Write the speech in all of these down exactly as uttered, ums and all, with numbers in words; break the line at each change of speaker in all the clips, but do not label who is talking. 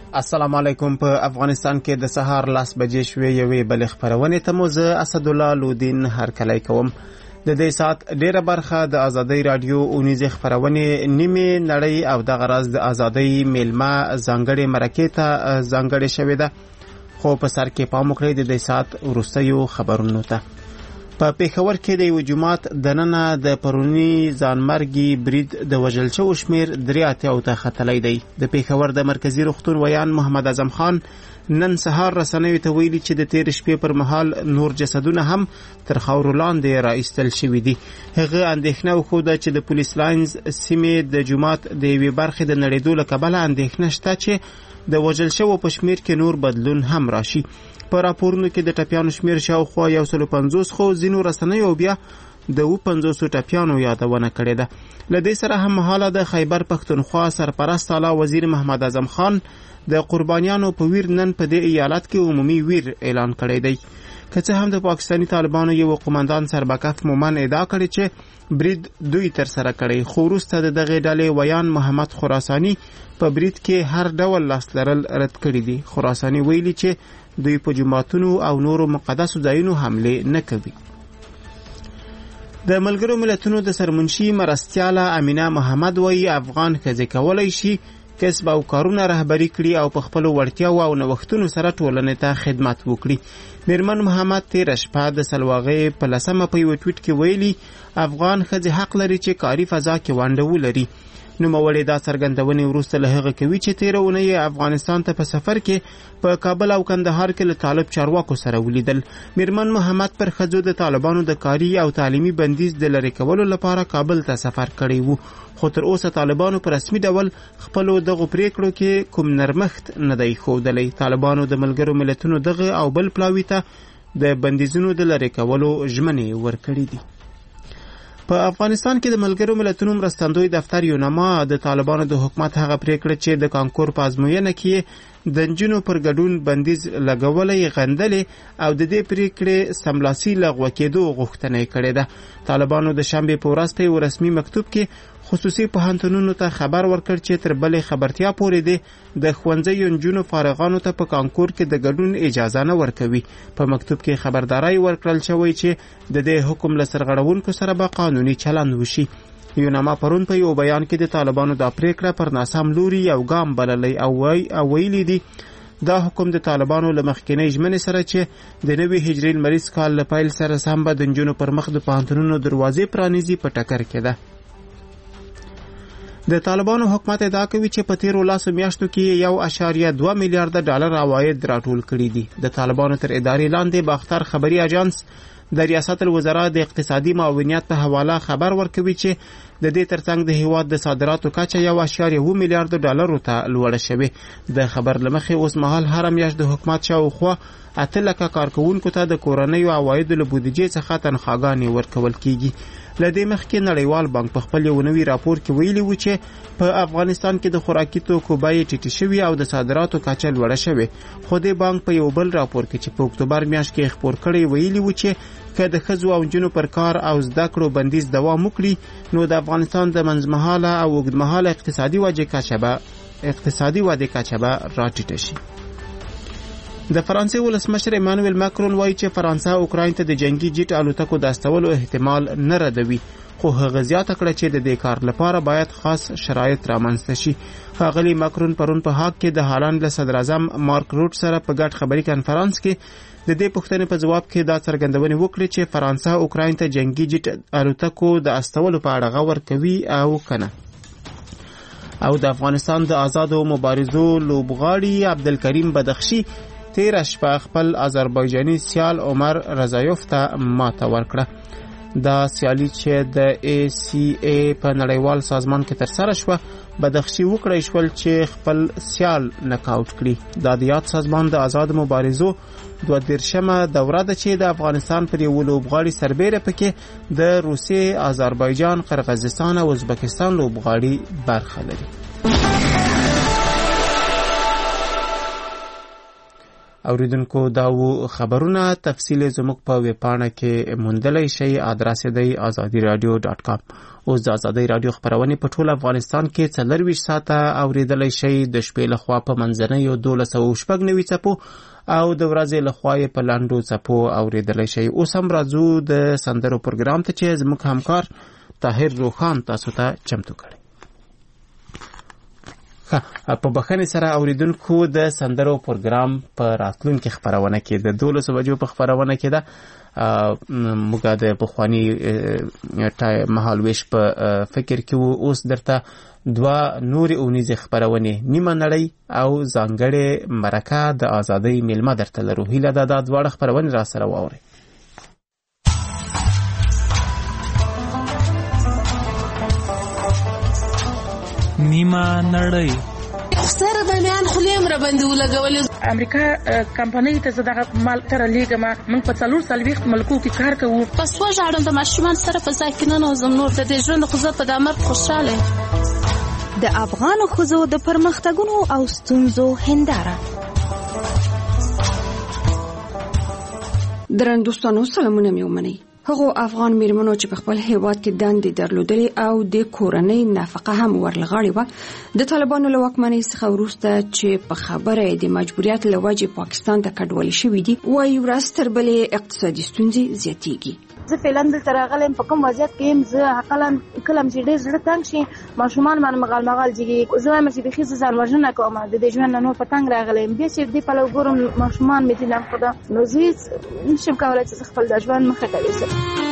السلام علیکم. په افغانستان کې د سهار لاس بجې شوې یوې بلې خپرونې ته مو زه اسدالله لودین هرکلی کوم. د دې ساعت ډیره برخه د ازادۍ رادیو اونیزې خپرونې نیمه نړۍ او د غرض د ازادۍ میلمه ځانګړې مرکې ته ځانګړې شوې ده. خو په سر کې پام وکړئ د دې ساعت وروستیو خبرونو ته. په پېښور کې د یو جماعت دننه د پرونی ځانمرګي برید د وژل شوو شمېر درې اتیاو ته ختلی دی. د پېښور د مرکزي روغتون ویان محمد اعظم خان نن سهار رسنیو ته ویلي چې د تېرې شپې پر مهال نور جسدونه هم تر خاورو لاندې را ایستل شوي دي. هغه اندېښنه وښوده چې د پولیس لاینز سیمې د جومات د یوې برخې د نړېدو له کبله اندېښنه شته چې د وژل شوو په شمېر کې نور بدلون هم راشي. په راپورونو کې د ټپیانو شمېر شاوخوا یو سل پنځوس خو ځینو رسنیو بیا د اوه پنځوسو ټپیانو یادونه کړې ده. له دې سره هم مهاله د خیبر پښتونخوا سرپرست اعلی وزیر محمد اعظم خان د قربانیانو په ویر نن په دې ایالت کې عمومي ویر اعلان کړی دی. که څه هم د پاکستاني طالبانو یو قومندان سربکف مومن ادعا کړې چې برید دوی تر سره کړی، خو وروسته د دغې ډلې ویان محمد خراساني په برید کې هر ډول لاس لرل رد کړي دي. خراساني ویلي چې دوی په جماعتونو او نورو مقدسو ځایونو حمله نه کوي. د ملګرو ملتونو د سرمنشي مرستیاله امینه محمد وایي افغان ښځې کولی شي کسب او کارونه رهبري کړي او په خپلو وړتیاو او نوښتونو سره ټولنې ته خدمت وکړي. میرمن محمد تېره شپه د سلواغې په لسمه په یوه ټویټ کې ویلي افغان ښځې حق لري چې کاري فضا کې ونډه ولري. نوموړې دا څرګندونې وروسته له هغه کوي چې تېره اونۍ افغانستان ته په سفر کې په کابل او کندهار کې له طالب چارواکو سره ولیدل. میرمن محمد پر ښځو د طالبانو د کاري او تعلیمي بندیز د لرې کولو لپاره کابل ته سفر کړی و، خو تر اوسه طالبانو په رسمي ډول خپلو دغو پریکړو کې کوم نرمښت نه دی ښودلی. طالبانو د ملګرو ملتونو دغه او بل پلاوي ته د بندیزونو د لرې کولو ژمنې ورکړي دي. په افغانستان کې د ملګرو ملتونو مرستندوی دفتر یونما د طالبانو د حکومت هغه پریکړه چې د کانکور په ازموینه کې د نجونو پر ګډون بندیز لګولی غندلې او د دې پریکړې سملاسي لغوه کېدو غوښتنه کړې ده. طالبانو د شنبې په ورځ ته یو رسمي مکتوب کې خصوصي پوهنتونونو ته خبر ورکړ چې تر بلې خبرتیا پورې دی د ښوونځیو نجونو فارغانو ته په کانکور کې د ګډون اجازه نه ورکوي. په مکتوب کې خبرداری ورکړل شوی چې د دې حکم له سرغړونکو سره به قانوني چلند وشي. یونما پرون په یو بیان کې د طالبانو دا پریکړه پر ناسم لوري یو ګام بللی او ویلي دي دا حکم د طالبانو له مخکینۍ ژمنې سره چې د نوي هجري لمریز کال له پیل سره سم به د نجونو پر مخ د پوهنتونونو دروازې پرانیزي په ټکر کې ده. د طالبانو حکومت ادعا کوي چې په تیرو لاسو میاشتو کې یو اشاریه دوه میلیارډه ډالر عواید راټول کړي دي. د طالبانو تر ادارې لاندې باختر خبري اژانس د ریاست الوزرا د اقتصادي معاونیت په حواله خبر ورکوي چې د دې ترڅنګ د هیواد د صادراتو کچه یو اشاریه اوه میلیارډ ډالرو ته لوړه شوې. د خبر له مخې اوس مهال هره میاشت د حکومت شاوخوا اته لکه کارکوونکو ته د کورنیو عوایدو له بودیجې څخه تنخواګانې ورکول کیږي. له دې مخکې نړیوال بانک په خپل یو نوي راپور کې ویلي و چې په افغانستان کې د خوراکي توکو بیې ټیټې شوي او د صادراتو کچه لوړه شوې. خو د بانک په یو بل راپور کې چې په اکتوبر میاشت کې خپور کړی ویلي و چې که د ښځو او نجونو پر کار او زده کړو بندیز دوام وکړي نو د افغانستان د منځمهاله او اوږدمهاله اقتصادي وجې کچه به اقتصادي ودې کچه به راټیټه شي. د فرانسې ولسمشر ایمانویل ماکرون وایي چې فرانسه اوکراین ته د جنگي جیټ الوتکو د استولو احتمال نه ردوي، خو هغه زیاته کړه چې د دې کار لپاره باید خاص شرایط رامنځته شي. ښاغلي ماکرون پرون په هاګ کې د هالند له صدر اعظم مارک روټ سره په ګډ خبري کنفرانس کې د دې پوښتنې په جواب کې دا څرګندونې وکړې چې فرانسه اوکراین ته جنگي جیټ الوتکو د استولو په اړه غور کوي او کنه. او د افغانستان د آزادو مبارزو لوبغاړي عبدالکریم بدخشي تیره شپه خپل آذربایجاني سیال عمر رضایوف ته ماته ورکړه. دا سیالي چې د ای سی ای په نړیوال سازمان کې ترسره شوه بدخشي وکړی شول چې خپل سیال نکاوټ کړي. دا د یاد سازمان د آزاد مبارزو دوه دېرشمه دوره ده چې د افغانستان پر یو لوبغاړي سربیره پکې د روسیې، آذربایجان، قرغیزستان او ازبکستان لوبغاړي برخه لري. اوریدونکو دا و خبرونه تفصیل زموږ په ویب پاڼه کې موندلی شئ. ادرس دی آزادي رادیو ډاټ کام. اوس د آزادي رادیو خبرونه په ټول افغانستان کې څلرویشت ساعته اوریدلی شئ. د شپې لخوا په منځنۍ دولس سوه شپږ نوي څپو او د ورځې لخوا په لاندو څپو اوریدلی شئ. اوس هم راځو د سندرو پروګرام ته چې زموږ همکار طاهر روخان تاسو ته چمتو کړي. په بخښنې سره اوریدونکو د سندرو پروګرام په راتلونکي خبرونه کې د دولسو بجو په خبرونه کې ده موږ د پخواني مهال ویش په فکر کې وو. اوس درته دوه نورې اونیزې خبرونه نیمه نړۍ او ځانګړې مرکه د ازادۍ میلمه درته لرو. هیله ده دا دواړه خبرونه را سره واورئ.
نیمه نړۍ
سره باندې خلیم را باندې ولګولې.
امریکا کمپنۍ ته زه دغه مال تر لېږم. موږ په څلور څلوېښت ملکو کې کار کوو.
په سوه ژاړم د ماشومان سره په ځای کې ننوځم. نور د دې ژوند خو زه په دا مرګ خوشحاله یم.
د افغانو ښځو د پرمختګونو او ستونزو هنداره.
درنو دوستانو سلامونه مې ومنئ. هغو افغان میرمنو چې په خپل هیواد کې دندې درلودلې او د کورنۍ نفقه هم ورلغاړې وه، د طالبانو له واکمنۍ څخه وروسته چې په خبره د مجبوریت له وجې پاکستان ته کډوالې شوي دي، وایي ورځ تر بلې اقتصادي ستونزې زیاتېږي.
زه فعلا دلته راغلم په کوم وضعیت کې یم. زه حقلا کله چې ډېر زړه تنګ شي ماشومان باندې مغال مغال جګي. زه وایم چې بیخي زه ځان وژنه کوم. د دې ژوند نه نور په تنګ راغلی یم. بیا چې دې پلو ګورم ماشومان مې دي نه خدا، نو زه هېڅ نشم کولی چې زه خپل د ژوند مخې ته یوسم.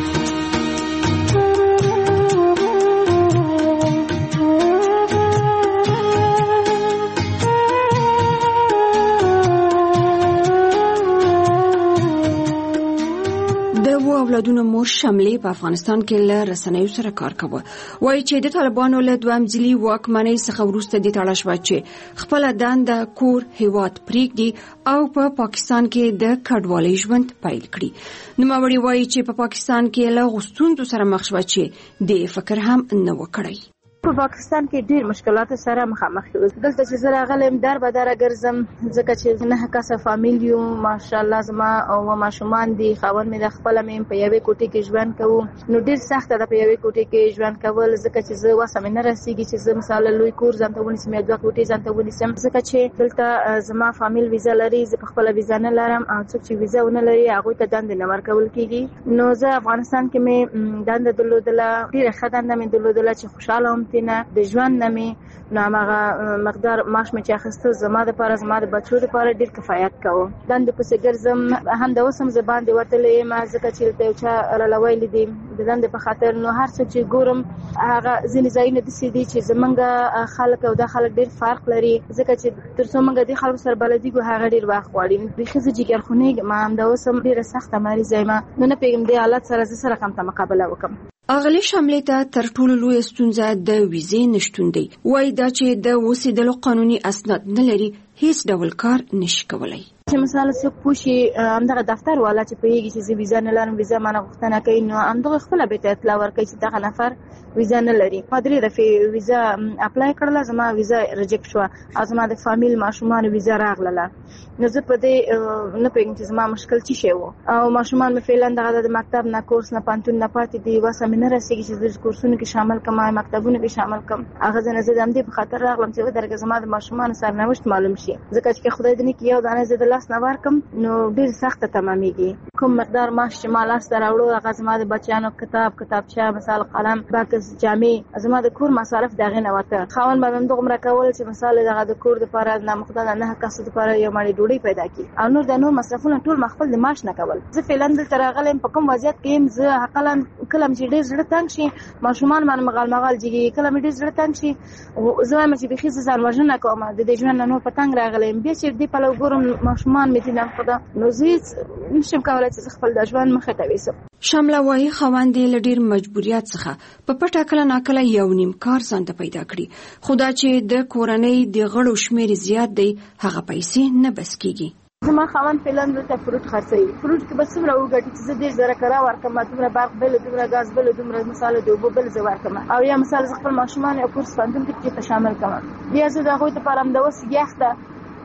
اولادونو مور شملې په افغانستان کې له رسنیو سره کار کوي. وایي چې د طالبانو له دوه مځلي واکمنۍ څخه وروسته د تړل شوه چې خپل دنده کور هیواد پریږدي او په پا پاکستان کې د کډوالۍ ژوند پیل کړي. نوموړي وایي چې په پا پاکستان کې له غوښتنو سره مخ شوه چې د فکر هم نه وکړي.
په پاکستان کې ډېر مشکلات سره مخامخ یو. دلته چې زه راغلم در به در ګرځم ځکه چې نه کسه فامیل یو. ماشاءالله زما او ماشومان دي. خاوند مې د خپله مې په یوې کوټې کې ژوند کوو. نو ډېر سخته ده په یوې کوټې کې ژوند کول ځکه چې زه وسه مې نه رسېږي چې زه مثلا لوی کور ځان ته ونیسم یا دوه کوټې ځان ته ونیسم ځکه چې دلته زما فامیل ویزا لري. زه په خپله ویزا نه لرم او څوک چې ویزا ونه لري هغوی ته دندې نه ورکول کېږي. نو زه افغانستان کې مې دنده درلودله، ډېره ښه دنده مې درلودله چې خوشحاله وم ترېنه. د ژوند نه مې نو هماغه مقدار معاش مې چې اخیسته زما دپاره زما د بچو دپاره ډېر کفایت کوو. دندې پسې ګرځم. همدا اوس هم زه باندې وتلی یم ځکه چې دلته یو چا راله ویلي دي د دندې په خاطر. نو هر څه چې ګورم هغه ځینې ځایونه داسې دي چې زمونږ خلک او دا خلک ډېر فرق لري ځکه چې تر څو موږ دې خلکو سره بلدېږو هغه ډېر وخت غواړي. بیخي زه جګرخونېږم. همدا اوس هم ډېره سخته مریضه یم. نو نه پوهېږم دې حالت سره زه سره کوم ته مقابله وکړم.
اغلې شملې ته تر ټولو لویه ستونزه د ویزې نشتون دی. وایي دا چې د اوسېدلو قانوني اسناد نه لري هیڅ ډول کار نشي کولی.
چې مثلا څوک پوښي همدغه دفتر والا چې پوهېږي چې زه ویزا نه لرم ویزا مانه غوښتنه کوي نو همدغه خپله بېرته اطلاع ورکوي چې دغه نفر ویزا نه لري. ما درې دفعې ویزا اپلای کړله، زما ویزا ریجکټ شوه او زما د فامیل ماشومانو ویزا راغلله. نو زه په دې نه پوهېږم چې زما مشکل څه شی و او ماشومان مې فعلا دغه د مکتب نه کورس نه پوهنتون نه پاتې دي. وسه مې نه رسېږي چې زه کورسونو کې شامل کړم او مکتبونو کې شامل کړم. هغه ځای نه زه د همدې په خاطر راغلم چې ودرېږه زما د ماشومانو سرنوشت معلوم شي ځکه چې خدای دې نه کړي یو دانه زه د لاس نه ورکړم نو ډېر سخته تمامېږي. کوم مقدار معاش چې ما لاس ته راوړو هغه زما د بچیانو کتاب کتابچه مثال قلم بکس جامې زما د کور مصارف د هغې نه وته. خاوند به مې همدغومره کول چې مثال دغه د کور دپاره نامحدوده نه کسو دپاره یو مړۍ ډوډۍ پیدا کړي او نور د نور مصرفونه ټول ما خپل د معاش نه کول. زه فعلا دلته راغلی یم په کوم وضعیت کې یم. زه حقلا کله چې ډېر زړه تنګ شي ماشومان باندې مغال مغال جګي. کله مې ډېر زړه تنګ شي زه وایم چې بیخي زه ځان وژنه کوم. د دې ژوند نه نور په تنګ راغلی یم. بیا چې دې پلو ګورم ماشومان مې دي نه خدا، نو زه هېڅ نشم کولی چې زه خپل د ژوند مخې ته ویسم.
شمله وایي خاوند یې له ډېر مجبوریت څخه په پټه کله ناکله یو نیم کار ځان ته پیدا کړي. خو دا چې د کورنۍ د غړو شمېر زیات دی هغه پیسې نه بس کېږي.
زما خاوند فعلا دلته فروټ خرڅوي. فروټ کې به څومره وګټي چې زه ډېر زره کره ورکړم دومره برق بل دومره ګاز بل دومره مثال د اوبو بل زه ورکړم او یا مثال زه خپل ماشومان یو کورس پوهنتون کې چې ته شامل کړم. بیا زه د هغوی دپاره همدا اوس یخ ده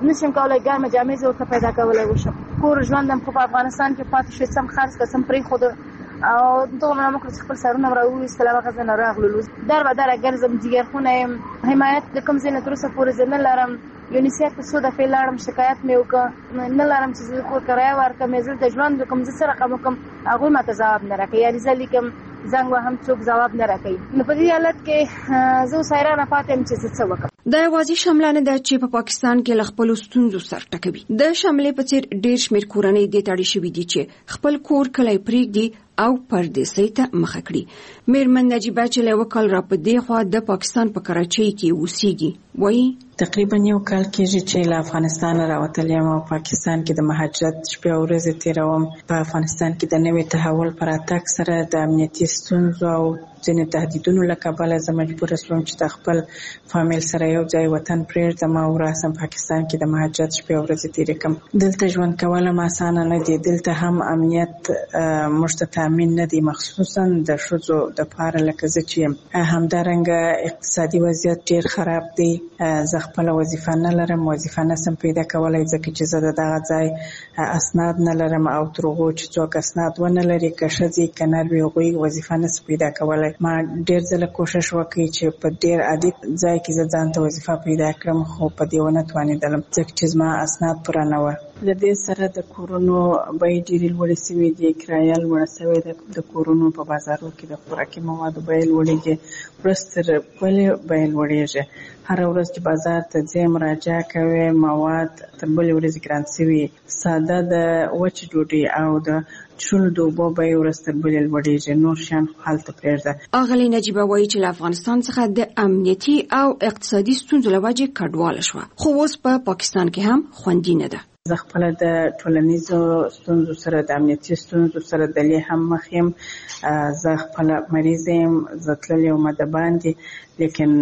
نشم کولای ګرمه جامې زه ورته پیدا کولی وشم. کور ژوند هم خو په افغانستان کې پاتې شوی، سم خرڅ کړه سم پرېښوده او دغه مې وکړه چې خپل سرونه م راوویستل او هغه ځای نه راغللو. در به دره ګرځم، جګرخونه یم، حمایت د کوم ځای نه تر اوسه پورې زه نه لرم. یونیسیف ته څو دفعې لاړم، شکایت مې وکړ، نه لرم چې زه کور کرایه ورکړم، زه دلته ژوند وکړم، زه څه رقم وکړم، هغوی ماته ځواب نه راکوي. عریضه لیکم، زنګ وهم، څوک ځواب نه راکوي. نو په دې حالت کې زه اوس حیرانه پاتې یم چې زه څه وکړم.
دا یوازې شمله نه ده چې په پا پاکستان کې له خپلو ستونزو سر ټکوي. د شملې په څېر ډېر شمېر کورنۍ دې ته اړې شوي دي چې خپل کور کلی پرېږدي او پردیسۍ ته مخه کړي. میرمن نجیبه چې له یوه کال را په دې خوا د پاکستان په کراچۍ کې اوسېږي وایي
تقریبا یو کال کېږي چې له افغانستان راوتلی یم او پاکستان کې د مهاجرت شپې او ورځې تېروم. په افغانستان کې د نوي تحول په راتګ سره د امنیتي ستونزو او ځینې تهدیدونو له کبله زه مجبوره شوم چې د خپل فامیل سره یو ځای وطن پرېږدم او راسم پاکستان کې د مهاجرت شپې او ورځې تېرې کړم. دلته ژوند کول هم اسانه نه دي. دلته هم امنیت موږ ته تامین نه دی، مخصوصا د ښځو دپاره لکه زه چې یم. همدارنګه اقتصادي وضعیت ډېر خراب دی. زه خپله وظیفه نه لرم، وظیفه نسم پیدا کولی ځکه چې زه د دغه ځای اسناد نه لرم او تر هغو چې څوک اسناد ونه لري، که ښځې که نر وي، هغوی وظیفه نسي پیدا کولی. ما ډېر ځله کوشش وکړی چې په ډېر عادي ځای کې زه ځان ته وظیفه پیدا کړم، خو په دې ونه توانېدلم ځکه چې زما اسناد پوره نه وه. له دې سره د کورونو بیې ډېرې لوړې شوې دي، کرایه لوړه شوې ده. د کورونو په بازارو کې د خوراکي موادو بیې لوړېږي، ورځ تر بلې بیې لوړېږي. هره ورځ چې بازار ته ځې مراجعه کوې، مواد تر بلې ورځې ګران شوي. ساده د وچې ډوډۍ او د څښلو د اوبو بیې ورځ تر بلې لوړېږي، نور شیان خو هلته پرېږده.
اغلې نجیبه وایي چې له افغانستان څخه د امنیتي او اقتصادي ستونزو له وجې کډواله شوه، خو اوس په پاکستان کې هم خوندي نه ده.
زه خپله د ټولنیزو ستونزو سره، د امنیتي ستونزو سره دلې هم مخ یم. زه خپله مریضه یم، زه تللې ومه د باندې، لیکن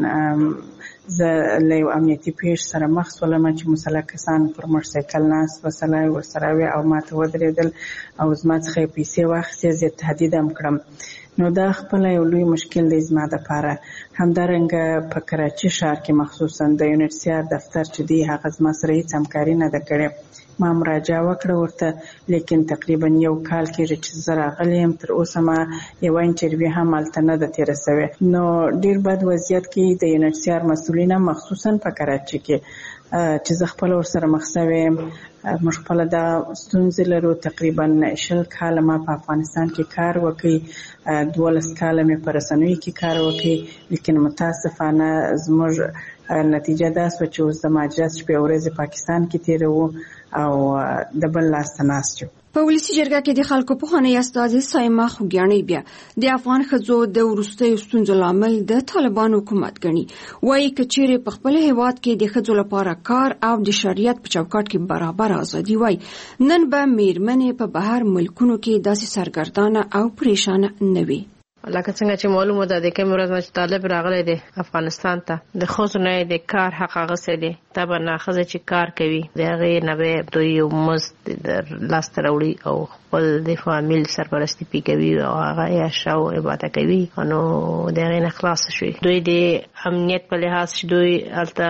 زه له یو امنیتي پیښ سره مخ شولم چې مسلح کسان پر موټرسایکل ناست و، سلا یې ورسره وې او ما ته ودرېدل او زما څخه یې پیسې واخیستې، زه یې تهدید هم کړم. نو دا خپله یو لوی مشکل دی زما دپاره. همدارنګه په کراچي ښار کې مخصوصا د یونیسیار دفتر چې دی، هغه زما سره هېڅ همکاري نه ده کړې. ما مراجعه وکړه ورته، لیکن تقریبا یو کال کېږي چې زه راغلی یم، تر اوسه ما یوه انټرویو هم هلته نه ده تېره شوې. نو ډېر بد وضعیت کې د یونیسیار مسؤلین هم مخصوصا په کراچي کې چې زه خپله ورسره مخ شوې یم. موږ خپله دغه ستونزې لرو. تقریبا شل کاله ما په افغانستان کې کار وکړی، دولس کاله مې په رسنیو کې کار وکړی، لیکن متاسفانه زموږ نتیجه دا شوه چې اوس د مهاجرت شپې ورځې پاکستان کې تېروو او د بل لاس ته ناست یو.
په ولسي جرګه کې د خلکو پوهنې استازې سایمه خوږیاڼۍ بیا د افغان ښځو د وروستیو ستونزو لامل د طالبانو حکومت ګڼي. وایي که چیرې په خپل هیواد کې د ښځو لپاره کار او د شریعت په چوکاټ کې برابر ازادي وای، نن به میرمنې په بهر ملکونو کې داسې سرګردانه او پریشانه نه وي.
لکه څنګه چې معلومه ده د کوم ورځ چې طالب راغلی دی افغانستان ته، د ښځو نه د کار حق اخیستی دی. طبعا ښځه چې کار کوي د هغې نه به دوی یو مزد لاسته راوړي او خپل د فامیل سرپرستي پې کوي او هغه عیشه او عباده کوي، نو د هغې نه خلاصه شوي. دوی د امنیت په لحاظ چې دوی هلته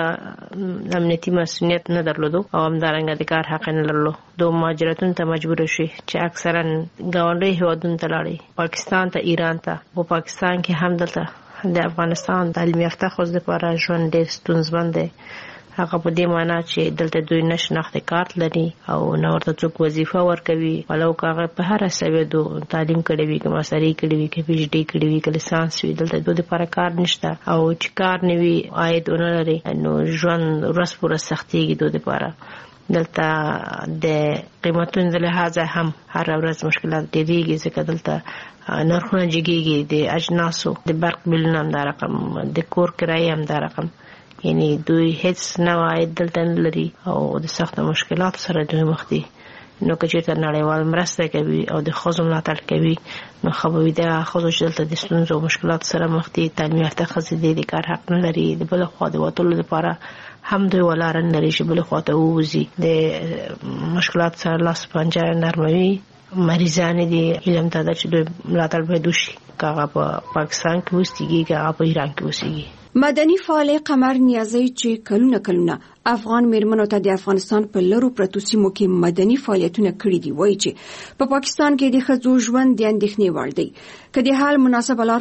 امنیتي مسؤلیت نه درلودو او همدارنګه د کار حق نه لرلو، دوی مهاجرتونو ته مجبوره شوي چې اکثرا ګاونډي هېوادونو ته لاړې، پاکستان ته، ایران ته. په پاکستان کې هم دلته د افغانستان تعلیم یافته ښځو لپاره ژوند ډېر ستونزمن دی. هغه په دې معنا چې دلته دوی نه شناختي کارت لري او نه ورته څوک وظیفه ورکوي، ولو که هغه په هره سویدو تعلیم کړی وي، که ماستري کړی وي، که پی ایچ ډي کړی وي، که لیسانس وي، دلته دوی لپاره کار نشته او چې کار نه وي عاید ونه لري، نو ژوند ورځ په ورځ سختېږي دوی لپاره. دلته د قیمتونو د لحاظه هم هره ورځ مشکلات ډېرېږي ځکه دلته نرخونه جګېږي، د اجناسو د برق بلونه هم دا رقم، د کور کرایې هم دا رقم، یعنی دوی هیڅ نوع عاید دلته نه لري او د سختو مشکلاتو سره دوی مخ دي. نو که چېرته نړیوال مرسته کوي او د ښځو ملاتړ کوي، نو ښه به وي دغه ښځو چې دلته د ستونزو او مشکلاتو سره مخ دي، تعلیم یافته ښځې دي، د کار حق نه لري، د بله خوا د وتلو لپاره هم دوی ولاره نه لري چې بله خوا ته ووځي، د مشکلاتو سره لاس پنجه نرموي مریضان دي علم ته چې دوی ملاتړ باید وشي، هغه په پاکستان کې اوسېږي، هغه په ایران کې اوسېږي.
مدني فعال قمر نیازی چې کلونه کلونه افغان میرمنو ته د افغانستان په لرو پرتو سیمو کې مدني فعالیتونه کړي دي، وایي چې په پاکستان کې د ښځو ژوند د اندېښنې وړ دی. که د حال مناسبه لار